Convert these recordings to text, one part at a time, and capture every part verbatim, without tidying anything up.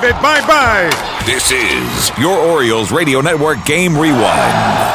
bid bye-bye. This is your Orioles Radio Network Game Rewind.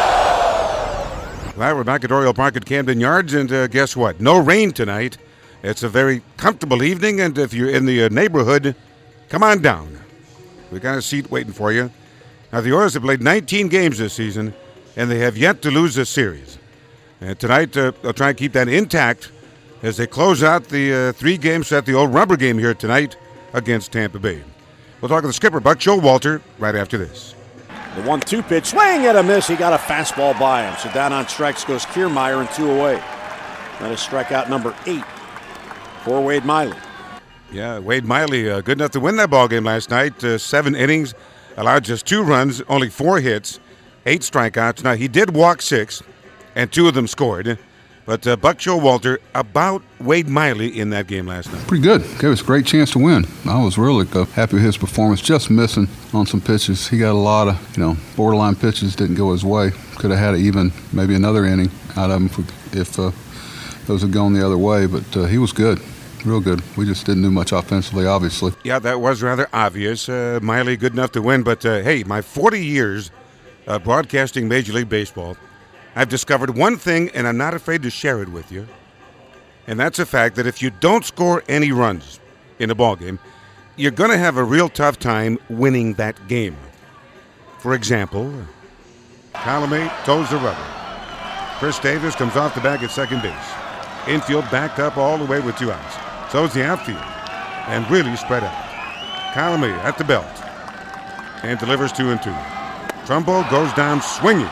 Well, we're back at Oriole Park at Camden Yards, and uh, guess what? No rain tonight. It's a very comfortable evening, and if you're in the uh, neighborhood, come on down. We got a seat waiting for you. Now, the Orioles have played nineteen games this season, and they have yet to lose a series. And tonight, uh, they'll try and keep that intact as they close out the uh, three games at the old rubber game here tonight against Tampa Bay. We'll talk to the skipper, Buck Showalter, right after this. The one two pitch, swing and a miss. He got a fastball by him. So down on strikes goes Kiermaier and two away. That is strikeout number eight for Wade Miley. Yeah, Wade Miley, uh, good enough to win that ball game last night. Uh, seven innings, allowed just two runs, only four hits, eight strikeouts. Now, he did walk six, and two of them scored. But uh, Buck Showalter, about Wade Miley in that game last night. Pretty good. Gave us a great chance to win. I was really uh, happy with his performance. Just missing on some pitches. He got a lot of, you know, borderline pitches. Didn't go his way. Could have had even maybe another inning out of him if, if uh, those had gone the other way. But uh, he was good. Real good. We just didn't do much offensively, obviously. Yeah, that was rather obvious. Uh, Miley good enough to win. But, uh, hey, my forty years uh, broadcasting Major League Baseball, I've discovered one thing, and I'm not afraid to share it with you, and that's the fact that if you don't score any runs in a ball game, you're going to have a real tough time winning that game. For example, Colomé toes the rubber. Chris Davis comes off the bag at second base. Infield backed up all the way with two outs. So is the outfield, and really spread out. Colomé at the belt and delivers two and two. Trumbo goes down swinging.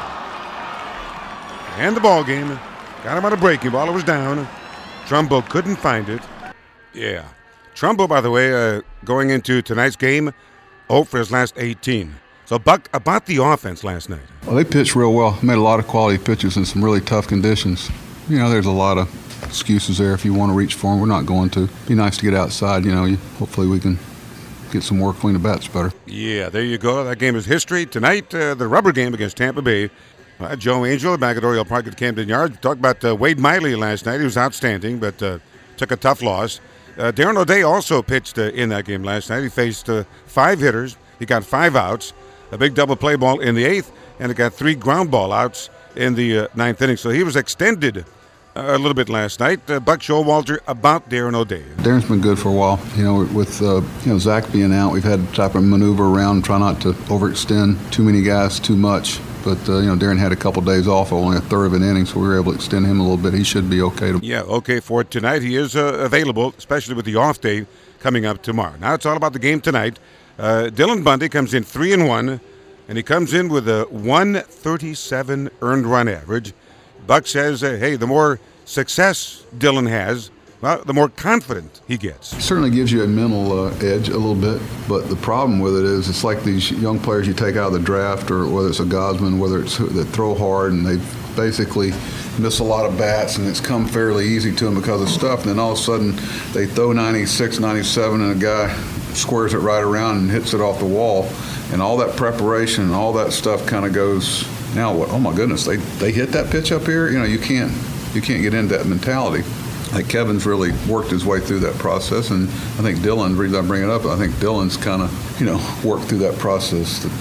And the ball game. Got him on a breaking ball. It was down. Trumbo couldn't find it. Yeah. Trumbo, by the way, uh, going into tonight's game, oh for his last eighteen. So, Buck, about the offense last night. Well, they pitched real well. Made a lot of quality pitches in some really tough conditions. You know, there's a lot of excuses there if you want to reach for them. We're not going to. Be nice to get outside. You know, you, hopefully we can get some more clean the bats better. Yeah, there you go. That game is history. Tonight, uh, the rubber game against Tampa Bay. Uh, Joe Angel back at Oriole Park at Camden Yards. Talked about uh, Wade Miley last night. He was outstanding, but uh, took a tough loss. Uh, Darren O'Day also pitched uh, in that game last night. He faced uh, five hitters. He got five outs, a big double play ball in the eighth, and he got three ground ball outs in the uh, ninth inning. So he was extended uh, a little bit last night. Uh, Buck Showalter about Darren O'Day. Darren's been good for a while. You know, with uh, you know Zach being out, we've had to type of maneuver around, try not to overextend too many guys too much. But, uh, you know, Darren had a couple days off, only a third of an inning, so we were able to extend him a little bit. He should be okay. To- yeah, okay for tonight. He is uh, available, especially with the off day coming up tomorrow. Now it's all about the game tonight. Uh, Dylan Bundy comes in three and one, and he comes in with a one thirty-seven earned run average. Buck says, uh, hey, the more success Dylan has, well, the more confident he gets. It certainly gives you a mental uh, edge a little bit, but the problem with it is it's like these young players you take out of the draft, or whether it's a Gosman, whether it's that throw hard, and they basically miss a lot of bats, and it's come fairly easy to them because of stuff, and then all of a sudden they throw ninety-six, ninety-seven, and a guy squares it right around and hits it off the wall, and all that preparation and all that stuff kind of goes, now what, oh my goodness, they, they hit that pitch up here? You know, you can't, you can't get into that mentality. I think Kevin's really worked his way through that process, and I think Dylan, the reason I bring it up, I think Dylan's kind of, you know, worked through that process. The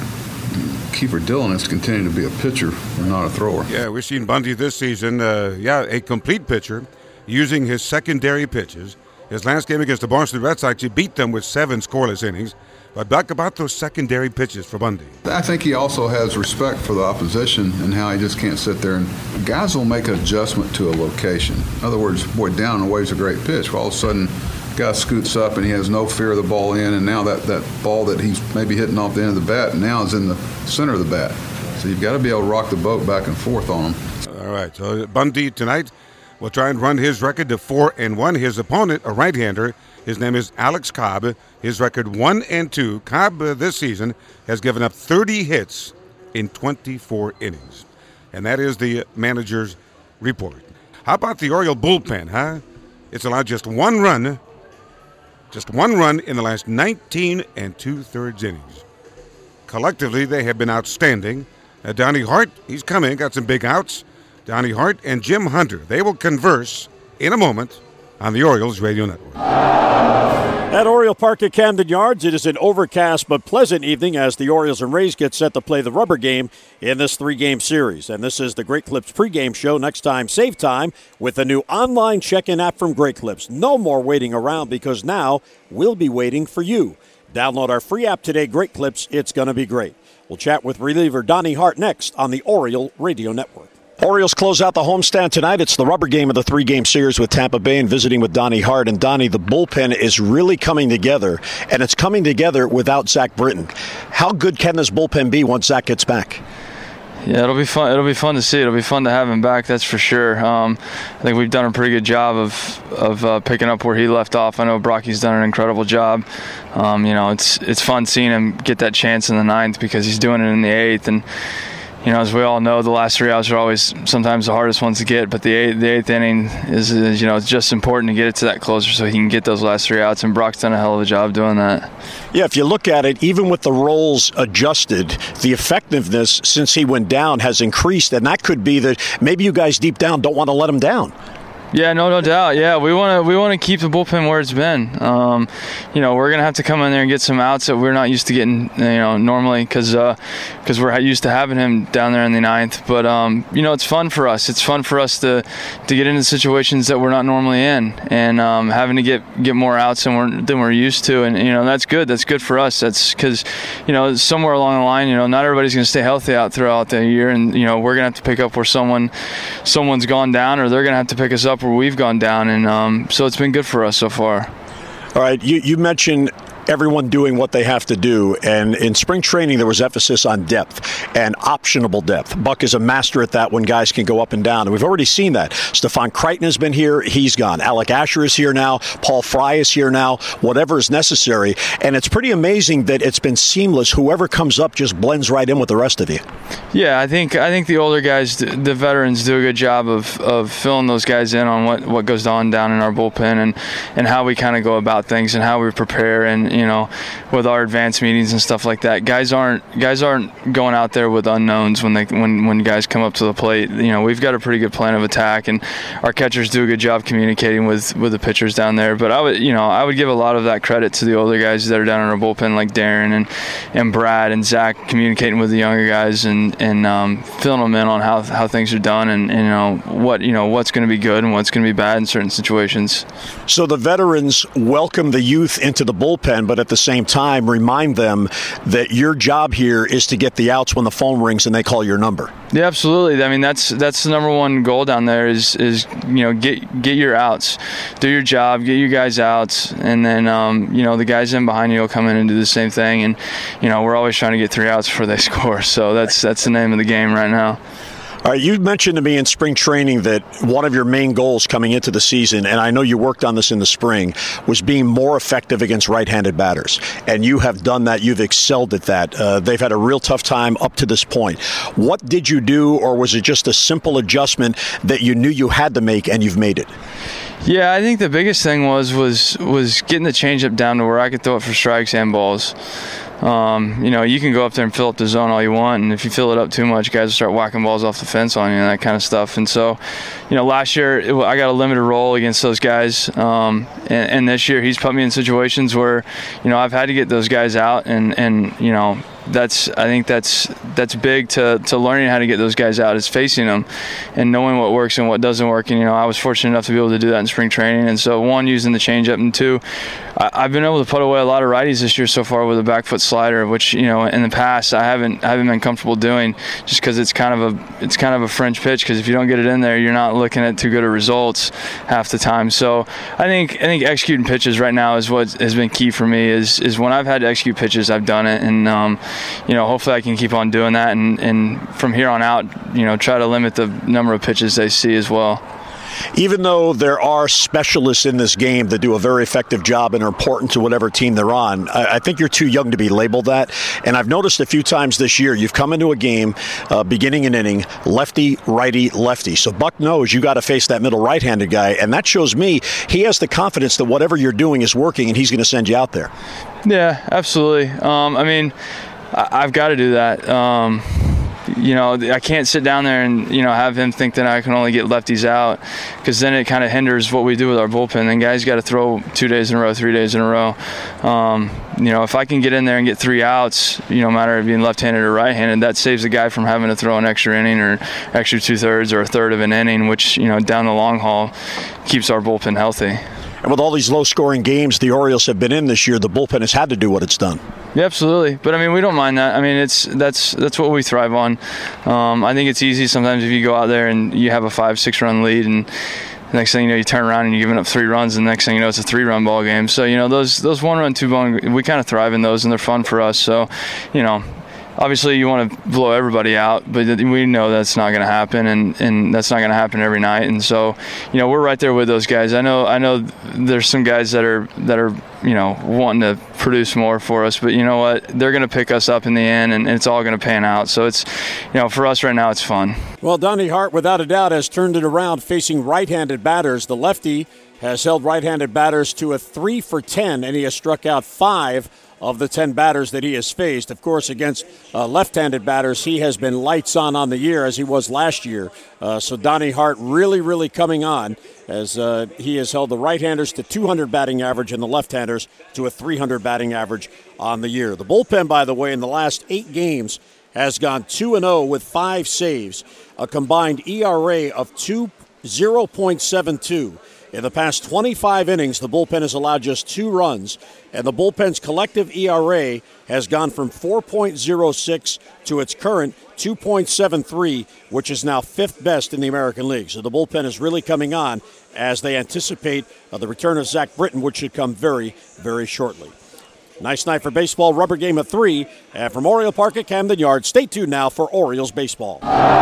key for Dylan is to continue to be a pitcher and not a thrower. Yeah, we've seen Bundy this season, uh, yeah, a complete pitcher, using his secondary pitches. His last game against the Boston Red Sox, he beat them with seven scoreless innings. But back about those secondary pitches for Bundy. I think he also has respect for the opposition and how he just can't sit there. And guys will make an adjustment to a location. In other words, boy, down and away is a great pitch. Well, all of a sudden, guy scoots up and he has no fear of the ball in, and now that, that ball that he's maybe hitting off the end of the bat now is in the center of the bat. So you've got to be able to rock the boat back and forth on him. All right, so Bundy tonight will try and run his record to four and one. His opponent, a right-hander, his name is Alex Cobb. His record one and two. Cobb uh, this season has given up thirty hits in twenty-four innings, and that is the manager's report. How about the Oriole bullpen, huh? It's allowed just one run, just one run in the last nineteen and two-thirds innings. Collectively, they have been outstanding. Uh, Donnie Hart, he's coming, got some big outs. Donnie Hart and Jim Hunter, they will converse in a moment on the Orioles Radio Network. At Oriole Park at Camden Yards, it is an overcast but pleasant evening as the Orioles and Rays get set to play the rubber game in this three-game series. And this is the Great Clips pregame show. Next time, save time with a new online check-in app from Great Clips. No more waiting around because now we'll be waiting for you. Download our free app today, Great Clips. It's going to be great. We'll chat with reliever Donnie Hart next on the Oriole Radio Network. Orioles close out the homestand tonight. It's the rubber game of the three-game series with Tampa Bay and visiting with Donnie Hart. And, Donnie, the bullpen is really coming together, and it's coming together without Zach Britton. How good can this bullpen be once Zach gets back? Yeah, it'll be fun. It'll be fun to see. It'll be fun to have him back. That's for sure. Um, I think we've done a pretty good job of of uh, picking up where he left off. I know Brocky's done an incredible job. Um, you know, it's it's fun seeing him get that chance in the ninth because he's doing it in the eighth. And you know, as we all know, the last three outs are always sometimes the hardest ones to get. But the eighth, the eighth inning is, is, you know, it's just important to get it to that closer so he can get those last three outs. And Brock's done a hell of a job doing that. Yeah, if you look at it, even with the roles adjusted, the effectiveness since he went down has increased. And that could be that maybe you guys deep down don't want to let him down. Yeah, no, no doubt. Yeah, we want to we want to keep the bullpen where it's been. Um, you know, we're gonna have to come in there and get some outs that we're not used to getting, you know, normally because because uh, we're used to having him down there in the ninth. But um, you know, it's fun for us. It's fun for us to to get into situations that we're not normally in, and um, having to get get more outs than we're than we're used to. And you know, that's good. That's good for us. That's because you know, somewhere along the line, you know, not everybody's gonna stay healthy out throughout the year, and you know, we're gonna have to pick up where someone someone's gone down, or they're gonna have to pick us up where we've gone down, and um, so it's been good for us so far. All right, you, you mentioned everyone doing what they have to do, and in spring training there was emphasis on depth and optionable depth. Buck is a master at that when guys can go up and down, and we've already seen that. Stephon Crichton has been here, he's gone. Alec Asher is here now, Paul Fry is here now, whatever is necessary, and it's pretty amazing that it's been seamless. Whoever comes up just blends right in with the rest of you. Yeah, I think I think the older guys, the veterans, do a good job of, of filling those guys in on what, what goes on down in our bullpen and, and how we kind of go about things and how we prepare, and you know, with our advanced meetings and stuff like that. Guys aren't guys aren't going out there with unknowns when they when, when guys come up to the plate. You know, we've got a pretty good plan of attack, and our catchers do a good job communicating with, with the pitchers down there. But I would you know I would give a lot of that credit to the older guys that are down in our bullpen, like Darren and, and Brad and Zach, communicating with the younger guys and and um, filling them in on how how things are done, and, and you know what you know what's going to be good and what's going to be bad in certain situations. So the veterans welcome the youth into the bullpen, but at the same time remind them that your job here is to get the outs when the phone rings and they call your number. Yeah, absolutely. I mean, that's that's the number one goal down there is is you know get get your outs, do your job, get you guys outs, and then um, you know the guys in behind you will come in and do the same thing. And you know we're always trying to get three outs before they score. So that's that's the name of the game right now. All right, you mentioned to me in spring training that one of your main goals coming into the season, and I know you worked on this in the spring, was being more effective against right-handed batters. And you have done that. You've excelled at that. Uh, they've had a real tough time up to this point. What did you do, or was it just a simple adjustment that you knew you had to make and you've made it? Yeah, I think the biggest thing was was was getting the changeup down to where I could throw it for strikes and balls. Um, you know, you can go up there and fill up the zone all you want, and if you fill it up too much, guys will start whacking balls off the fence on you and that kind of stuff. And so, you know, last year it, I got a limited role against those guys, um, and, and this year he's put me in situations where, you know, I've had to get those guys out, and, and you know, that's I think that's that's big to, to learning how to get those guys out, is facing them and knowing what works and what doesn't work. And you know, I was fortunate enough to be able to do that in spring training. And so, one, using the changeup, and two, I, I've been able to put away a lot of righties this year so far with a back foot slider, which you know in the past I haven't I haven't been comfortable doing, just because it's kind of a it's kind of a fringe pitch. Because if you don't get it in there, you're not looking at too good of results half the time. So I think I think executing pitches right now is what has been key for me. Is is when I've had to execute pitches, I've done it, and um, you know, hopefully I can keep on doing that, and, and from here on out, you know, try to limit the number of pitches they see as well. Even though there are specialists in this game that do a very effective job and are important to whatever team they're on, I, I think you're too young to be labeled that. And I've noticed a few times this year, you've come into a game, uh, beginning an inning, lefty, righty, lefty. So Buck knows you got to face that middle right-handed guy, and that shows me he has the confidence that whatever you're doing is working, and he's going to send you out there. Yeah, absolutely. Um, I mean, I, I've got to do that. Um, you know, I can't sit down there and, you know, have him think that I can only get lefties out, because then it kind of hinders what we do with our bullpen. And guys got to throw two days in a row, three days in a row. Um, you know, if I can get in there and get three outs, you know, no matter of being left-handed or right-handed, that saves the guy from having to throw an extra inning or extra two-thirds or a third of an inning, which, you know, down the long haul keeps our bullpen healthy. And with all these low-scoring games the Orioles have been in this year, the bullpen has had to do what it's done. Yeah, absolutely. But I mean, we don't mind that. I mean, it's that's that's what we thrive on. Um, I think it's easy sometimes if you go out there and you have a five, six-run lead, and the next thing you know, you turn around and you're giving up three runs, and the next thing you know, it's a three-run ball game. So you know, those those one-run, two-run, we kind of thrive in those, and they're fun for us. So, you know. Obviously, you want to blow everybody out, but we know that's not going to happen, and, and that's not going to happen every night. And so, you know, we're right there with those guys. I know, I know, there's some guys that are that are, you know, wanting to produce more for us, but you know what? They're going to pick us up in the end, and, and it's all going to pan out. So it's, you know, for us right now, it's fun. Well, Donnie Hart, without a doubt, has turned it around facing right-handed batters. The lefty has held right-handed batters to a three for ten, and he has struck out five of the ten batters that he has faced. Of course, against uh, left-handed batters, he has been lights on on the year as he was last year. Uh, so Donnie Hart really, really coming on as uh, he has held the right-handers to two hundred batting average and the left-handers to a three hundred batting average on the year. The bullpen, by the way, in the last eight games has gone two and oh with five saves, a combined E R A of zero point seven two. In the past twenty-five innings, the bullpen has allowed just two runs, and the bullpen's collective E R A has gone from four point oh six to its current two point seven three, which is now fifth best in the American League. So the bullpen is really coming on as they anticipate uh, the return of Zach Britton, which should come very, very shortly. Nice night for baseball, rubber game of three. And from Oriole Park at Camden Yards, stay tuned now for Orioles baseball.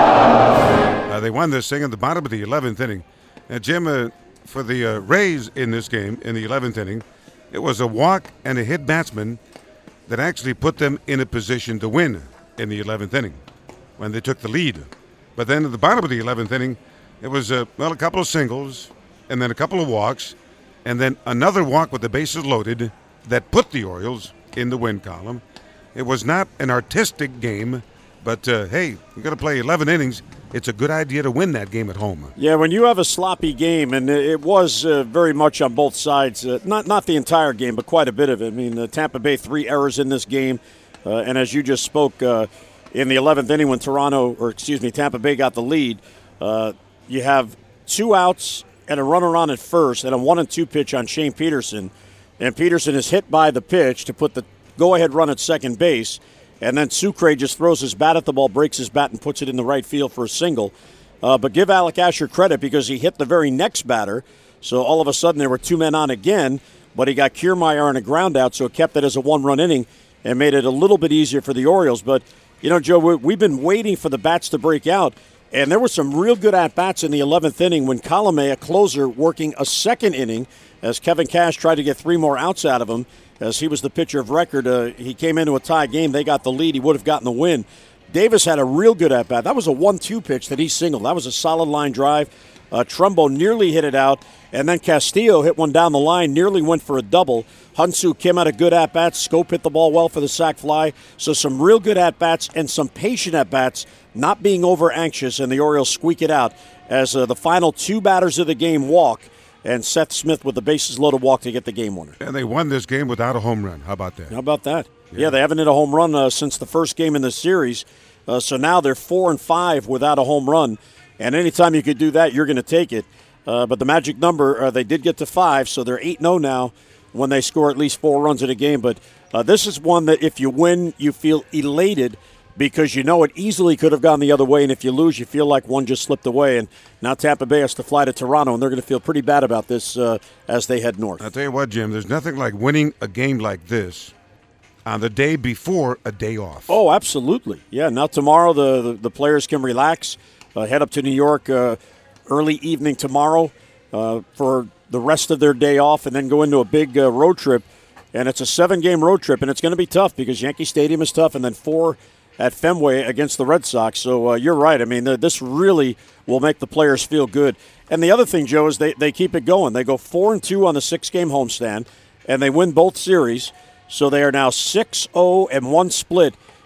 Uh, they won this thing in the bottom of the eleventh inning. Now, Jim, uh, for the uh, Rays in this game, in the eleventh inning, it was a walk and a hit batsman that actually put them in a position to win in the eleventh inning when they took the lead. But then at the bottom of the eleventh inning, it was, uh, well, a couple of singles and then a couple of walks and then another walk with the bases loaded that put the Orioles in the win column. It was not an artistic game, but, uh, hey, you're going to play eleven innings. It's a good idea to win that game at home. Yeah, when you have a sloppy game, and it was uh, very much on both sides, uh, not not the entire game, but quite a bit of it. I mean, uh, Tampa Bay, three errors in this game, uh, and as you just spoke, uh, in the eleventh inning when Toronto, or excuse me, Tampa Bay got the lead, uh, you have two outs and a runner on at first, and a one and two pitch on Shane Peterson, and Peterson is hit by the pitch to put the go-ahead run at second base. And then Sucre just throws his bat at the ball, breaks his bat, and puts it in the right field for a single. Uh, but give Alec Asher credit because he hit the very next batter. So all of a sudden there were two men on again, but he got Kiermaier on a ground out, so it kept it as a one-run inning and made it a little bit easier for the Orioles. But, you know, Joe, we've been waiting for the bats to break out, and there were some real good at-bats in the eleventh inning when Colomé, a closer, working a second inning as Kevin Cash tried to get three more outs out of him. As he was the pitcher of record, uh, he came into a tie game. They got the lead. He would have gotten the win. Davis had a real good at-bat. That was a one two pitch that he singled. That was a solid line drive. Uh, Trumbo nearly hit it out, and then Castillo hit one down the line, nearly went for a double. Hunsu Kim had a good at-bat. Scope hit the ball well for the sac fly. So some real good at-bats and some patient at-bats, not being over-anxious, and the Orioles squeak it out as uh, the final two batters of the game walk. And Seth Smith with the bases loaded walk to get the game winner. And they won this game without a home run. How about that? How about that? Yeah, yeah they haven't hit a home run uh, since the first game in the series. Uh, so now they're four and five without a home run. And anytime you could do that, you're going to take it. Uh, but the magic number, uh, they did get to five, so they're eight and oh now when they score at least four runs in a game. But uh, this is one that if you win, you feel elated because you know it easily could have gone the other way, and if you lose, you feel like one just slipped away. And now Tampa Bay has to fly to Toronto, and they're going to feel pretty bad about this uh, as they head north. I'll tell you what, Jim, there's nothing like winning a game like this on the day before a day off. Oh, absolutely. Yeah, now tomorrow the, the, the players can relax, uh, head up to New York uh, early evening tomorrow uh, for the rest of their day off, and then go into a big uh, road trip. And it's a seven-game road trip, and it's going to be tough because Yankee Stadium is tough, and then four at Fenway against the Red Sox. So uh, you're right. I mean, this really will make the players feel good. And the other thing, Joe, is they, they keep it going. They go four and two on the six-game homestand, and they win both series. So they are now six oh and one split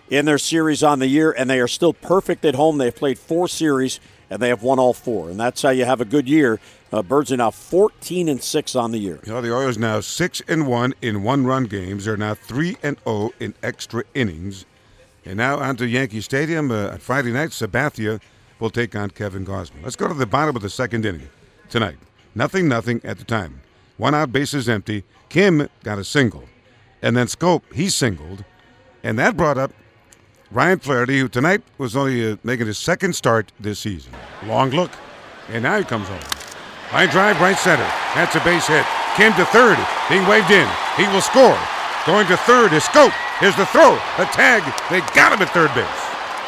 in their series on the year, and they are still perfect at home. They've played four series, and they have won all four, and that's how you have a good year. Uh, Birds are now fourteen and six on the year. You know, the Orioles now six and one in one-run games. They're now three and zero in extra innings. And now on to Yankee Stadium uh, on Friday night. Sabathia will take on Kevin Gausman. Let's go to the bottom of the second inning tonight. Nothing, nothing at the time. One out, bases empty. Kim got a single, and then Scope he singled, and that brought up Ryan Flaherty, who tonight was only uh, making his second start this season. Long look, and now he comes home. Line drive, right center. That's a base hit. Kim to third, being waved in. He will score. Going to third is Scope. Here's the throw, a tag. They got him at third base.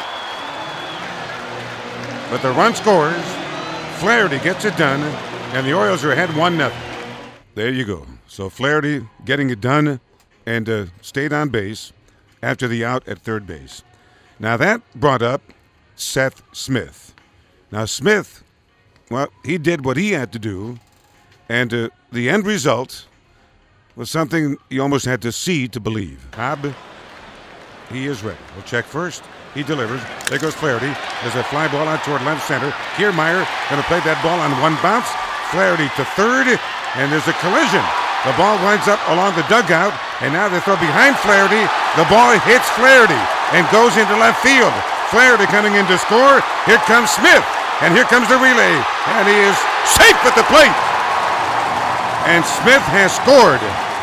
But the run scores. Flaherty gets it done, and the Orioles are ahead one nothing. There you go. So Flaherty getting it done and uh, stayed on base after the out at third base. Now that brought up Seth Smith. Now Smith, well, he did what he had to do, and uh, the end result was something you almost had to see to believe. Cobb, he is ready. We'll check first. He delivers. There goes Flaherty. There's a fly ball out toward left center. Kiermaier going to play that ball on one bounce. Flaherty to third, and there's a collision. The ball winds up along the dugout, and now they throw behind Flaherty. The ball hits Flaherty and goes into left field. Flaherty coming in to score. Here comes Smith, and here comes the relay, and he is safe at the plate. And Smith has scored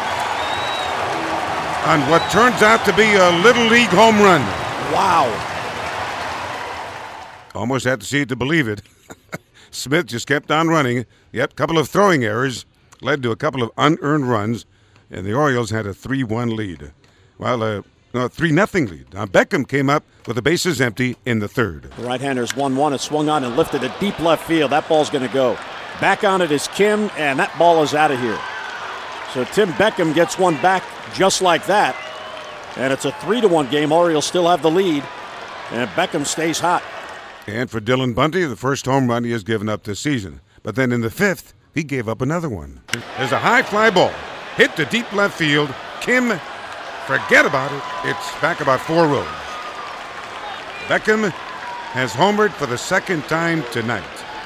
on what turns out to be a Little League home run. Wow. Almost had to see it to believe it. Smith just kept on running. Yep, a couple of throwing errors led to a couple of unearned runs, and the Orioles had a three one lead. Well, uh, no, three nothing lead. Now Beckham came up with the bases empty in the third. The right-hander's one one. It swung on and lifted to deep left field. That ball's going to go. Back on it is Kim, and that ball is out of here. So Tim Beckham gets one back just like that, and it's a three to one game. Orioles still have the lead, and Beckham stays hot. And for Dylan Bundy, the first home run he has given up this season. But then in the fifth, he gave up another one. There's a high fly ball hit to deep left field. Kim, forget about it. It's back about four rows. Beckham has homered for the second time tonight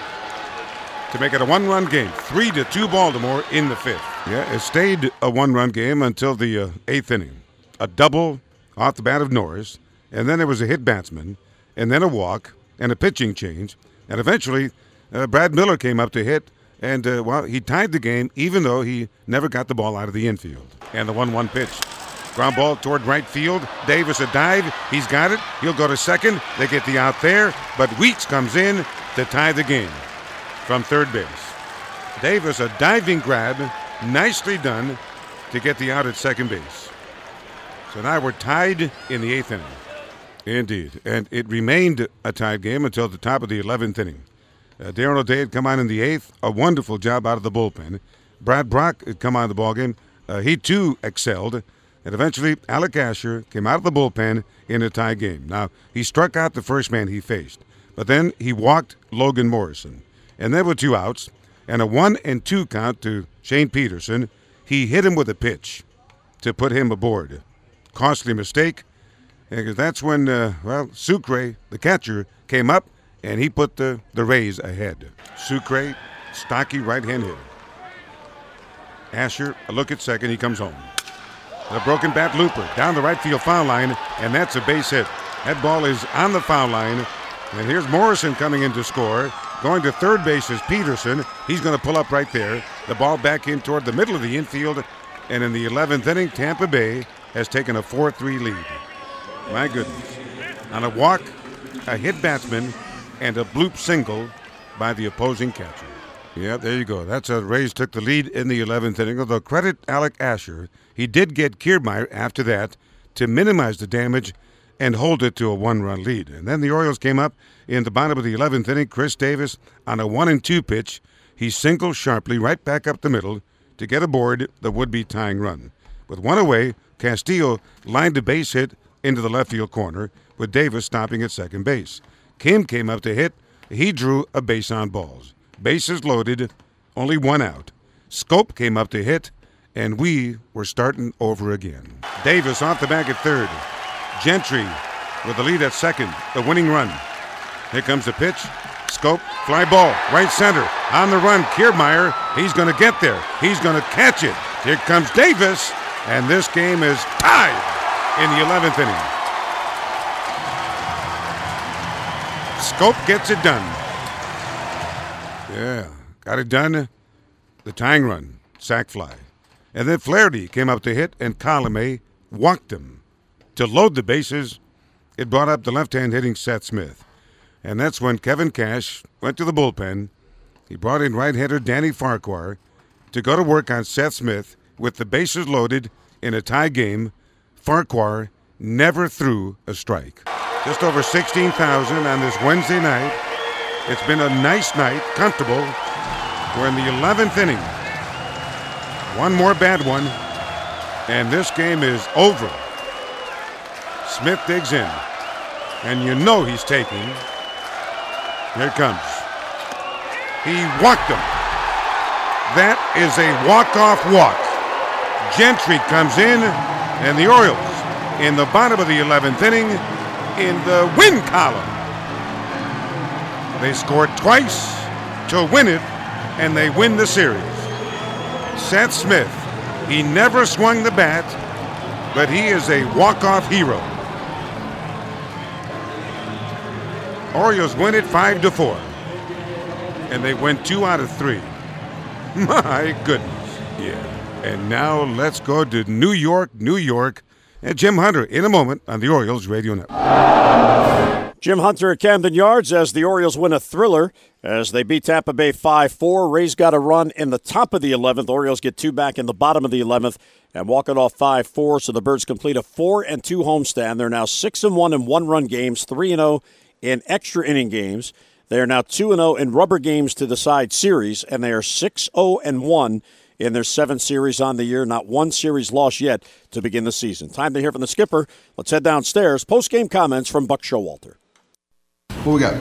to make it a one-run game. Three to two Baltimore in the fifth. Yeah, it stayed a one-run game until the uh, eighth inning. A double off the bat of Norris, and then there was a hit batsman, and then a walk, and a pitching change, and eventually uh, Brad Miller came up to hit, and uh, well, he tied the game even though he never got the ball out of the infield. And the one one pitch. Ground ball toward right field. Davis a dive. He's got it. He'll go to second. They get the out there, but Weeks comes in to tie the game from third base. Davis a diving grab, nicely done to get the out at second base. So now we're tied in the eighth inning. Indeed, and it remained a tied game until the top of the eleventh inning. Uh, Darren O'Day had come on in the eighth, a wonderful job out of the bullpen. Brad Brock had come on in the ballgame. Uh, he, too, excelled. And eventually, Alec Asher came out of the bullpen in a tie game. Now, he struck out the first man he faced, but then he walked Logan Morrison. And there were two outs, and a one and two count to Shane Peterson. He hit him with a pitch to put him aboard. Costly mistake. Because that's when, uh, well, Sucre, the catcher, came up, and he put the, the Rays ahead. Sucre, stocky right-hand hitter. Asher, a look at second, he comes home. The broken bat looper down the right field foul line, and that's a base hit. That ball is on the foul line, and here's Morrison coming in to score. Going to third base is Peterson. He's going to pull up right there. The ball back in toward the middle of the infield, and in the eleventh inning, Tampa Bay has taken a four three lead. My goodness. On a walk, a hit batsman, and a bloop single by the opposing catcher. Yeah, there you go. That's how the Rays took the lead in the eleventh inning. Although credit Alec Asher, he did get Kiermaier after that to minimize the damage and hold it to a one-run lead. And then the Orioles came up in the bottom of the eleventh inning. Chris Davis on a one and two pitch. He singled sharply right back up the middle to get aboard the would-be tying run. With one away, Castillo lined a base hit into the left field corner, with Davis stopping at second base. Kim came up to hit. He drew a base on balls. Bases loaded, only one out. Scope came up to hit, and we were starting over again. Davis off the back at third. Gentry with the lead at second, the winning run. Here comes the pitch. Schoop, fly ball, right center. On the run, Kiermaier. He's going to get there. He's going to catch it. Here comes Davis, and this game is tied in the eleventh inning. Schoop gets it done. Yeah, got it done. The tying run, sac fly. And then Flaherty came up to hit, and Colomé walked him. To load the bases, it brought up the left-hand hitting Seth Smith. And that's when Kevin Cash went to the bullpen. He brought in right-hander Danny Farquhar to go to work on Seth Smith with the bases loaded in a tie game. Farquhar never threw a strike. Just over sixteen thousand on this Wednesday night. It's been a nice night, comfortable. We're in the eleventh inning. One more bad one, and this game is over. Smith digs in, and you know he's taking. Here it comes. He walked him. That is a walk-off walk. Gentry comes in, and the Orioles, in the bottom of the eleventh inning, in the win column. They scored twice to win it, and they win the series. Seth Smith, he never swung the bat, but he is a walk-off hero. Orioles win it five to four, and they win two out of three. My goodness, yeah. And now let's go to New York, New York, and Jim Hunter in a moment on the Orioles Radio Network. Jim Hunter at Camden Yards as the Orioles win a thriller as they beat Tampa Bay five four. Rays got a run in the top of the eleventh. Orioles get two back in the bottom of the eleventh and walk it off five four. So the Birds complete a four and two homestand. They're now six and one in one-run games, three and oh in extra inning games. They are now two and oh in rubber games to decide series, and they are six oh and one in their seven series on the year. Not one series lost yet to begin the season. Time to hear from the skipper. Let's head downstairs. Post-game comments from Buck Showalter. What we got?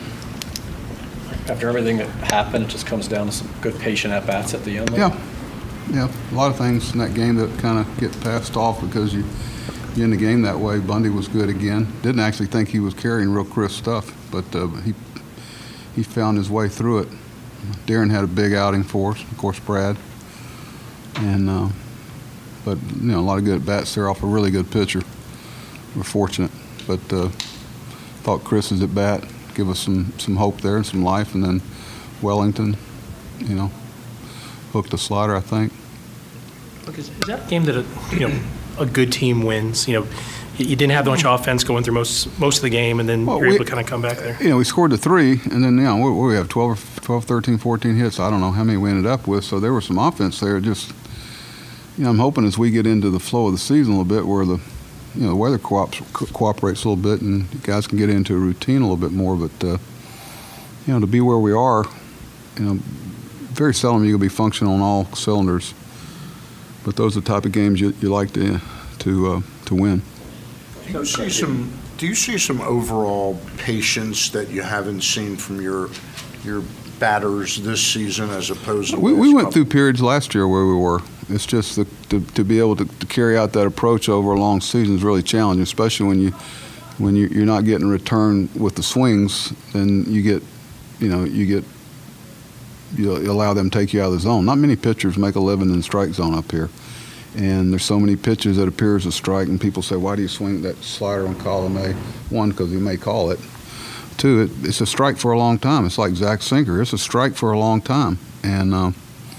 After everything that happened, it just comes down to some good patient at-bats at the end. Yeah, yeah. A lot of things in that game that kind of get passed off because you you in the game that way. Bundy was good again. Didn't actually think he was carrying real crisp stuff, but uh, he he found his way through it. Darren had a big outing for us, of course, Brad. And uh, but you know, a lot of good at-bats there off a really good pitcher. We're fortunate, but uh, thought Chris's at bat give us some some hope there and some life, and then Wellington, you know, hooked a slider, I think. Look, is, is that a game that a, you know a good team wins? You know, you, you didn't have much offense going through most most of the game, and then well, you're we, able to kind of come back there. You know, we scored the three, and then you know we, we have twelve, thirteen, fourteen hits. I don't know how many we ended up with, so there was some offense there. Just you know, I'm hoping as we get into the flow of the season a little bit, where the you know the weather co- cooperates a little bit, and guys can get into a routine a little bit more. But uh, you know, to be where we are, you know, very seldom you're gonna be functioning on all cylinders. But those are the type of games you, you like to to uh, to win. Do you see some? Do you see some overall patience that you haven't seen from your your batters this season as opposed to? We, we went couple? through periods last year where we were. It's just the, to to be able to, to carry out that approach over a long season is really challenging, especially when you when you, you're not getting a return with the swings. Then you get, you know, you get you allow them to take you out of the zone. Not many pitchers make a living in the strike zone up here. And there's so many pitches that appears a strike, and people say, why do you swing that slider on column A? One, because he may call it. Two, it, it's a strike for a long time. It's like Zach Sinker. It's a strike for a long time. And uh,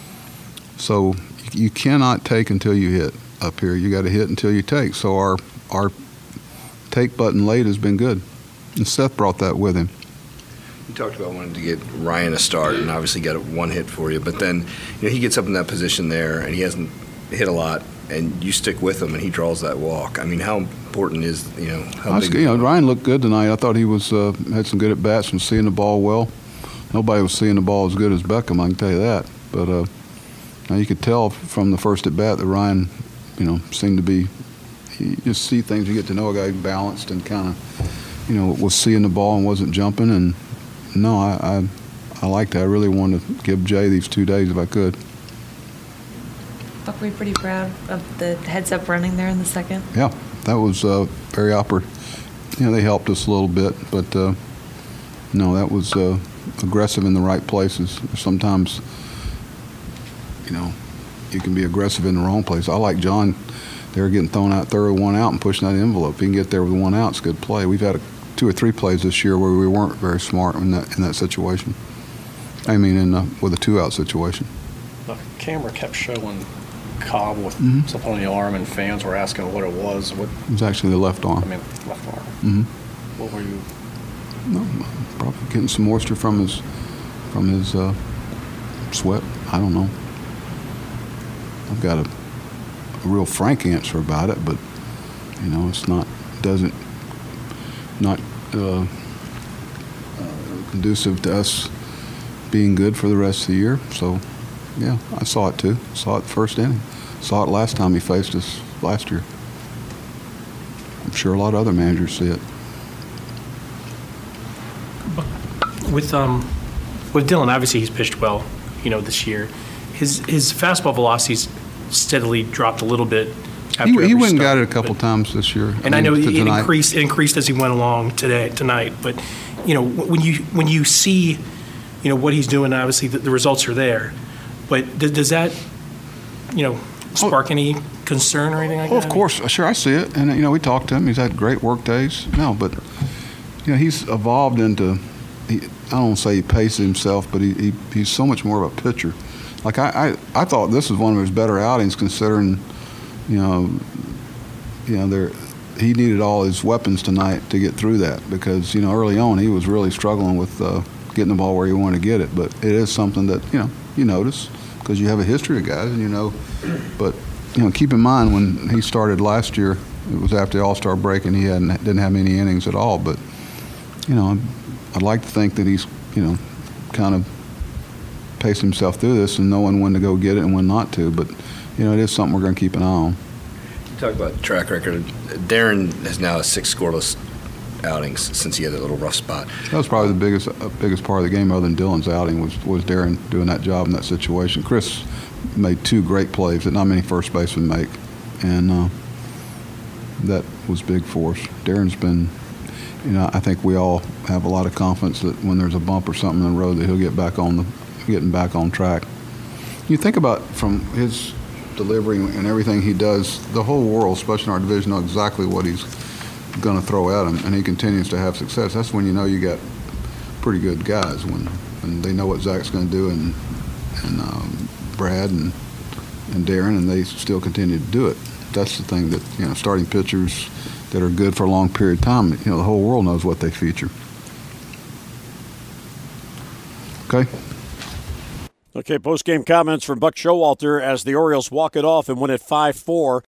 so you cannot take until you hit up here. You got to hit until you take. So our our take button late has been good. And Seth brought that with him. You talked about wanting to get Ryan a start and obviously got one hit for you. But then you know, he gets up in that position there, and he hasn't hit a lot, and you stick with him, and he draws that walk. I mean, how important is, you know, how was, big you know, Ryan looked good tonight. I thought he was uh, had some good at-bats from seeing the ball well. Nobody was seeing the ball as good as Beckham, I can tell you that. But uh, now you could tell from the first at-bat that Ryan, you know, seemed to be, you just see things, you get to know a guy balanced and kind of, you know, was seeing the ball and wasn't jumping. And, no, I, I, I liked that. I really wanted to give Jay these two days if I could. Buck, were you pretty proud of the heads-up running there in the second? Yeah, that was uh, very oppor- you know, they helped us a little bit, but uh, no, that was uh, aggressive in the right places. Sometimes, you know, you can be aggressive in the wrong place. I like John. They were getting thrown out, throw one out and pushing that envelope. If you can get there with one out, it's a good play. We've had a, two or three plays this year where we weren't very smart in that in that situation. I mean, in the, with a two-out situation. The camera kept showing Cobb with Mhm. something on the arm, and fans were asking what it was. What It was actually the left arm. I mean, left arm. Mm-hmm. What were you? No, probably getting some moisture from his from his uh, sweat. I don't know. I've got a, a real frank answer about it, but you know, it's not doesn't not uh, uh, conducive to us being good for the rest of the year. So, yeah, I saw it too. Saw it first inning. Saw it last time he faced us last year. I'm sure a lot of other managers see it. With um, with Dylan, obviously he's pitched well, you know, this year. His his fastball velocity's steadily dropped a little bit. After He, he every went and got start, it a couple but- times this year. And I, mean, know to it tonight. increased. It increased as he went along today, tonight. But you know, wh- when you when you see, you know, what he's doing, obviously the, the results are there. But does, does that, you know, spark any concern or anything like Oh, that? of course, sure, I see it. And you know, we talked to him. He's had great work days. No, but you know, he's evolved into. He, I don't want to say he paces himself, but he, he he's so much more of a pitcher. Like I, I, I thought this was one of his better outings, considering, you know, you know, there he needed all his weapons tonight to get through that, because you know early on he was really struggling with uh, getting the ball where he wanted to get it. But it is something that you know you notice because you have a history of guys, and you know. But you know, keep in mind when he started last year, it was after the All-Star break, and he hadn't didn't have many innings at all. But you know, I'd like to think that he's you know kind of paced himself through this and knowing when to go get it and when not to. But you know, it is something we're going to keep an eye on. Talk about track record. Darren has now six scoreless outings since he had that little rough spot. That was probably the biggest uh, biggest part of the game, other than Dylan's outing, was was Darren doing that job in that situation. Chris made two great plays that not many first basemen make, and uh, that was big for us. Darren's been, you know, I think we all have a lot of confidence that when there's a bump or something in the road, that he'll get back on the getting back on track. You think about from his delivery and everything he does, the whole world, especially in our division, know exactly what he's going to throw at him, and he continues to have success. That's when you know you got pretty good guys, when, when they know what Zach's going to do, and and um, Brad and and Darren, and they still continue to do it. That's the thing that, you know, starting pitchers that are good for a long period of time, you know, the whole world knows what they feature. Okay. Okay, post-game comments from Buck Showalter as the Orioles walk it off and win it five four.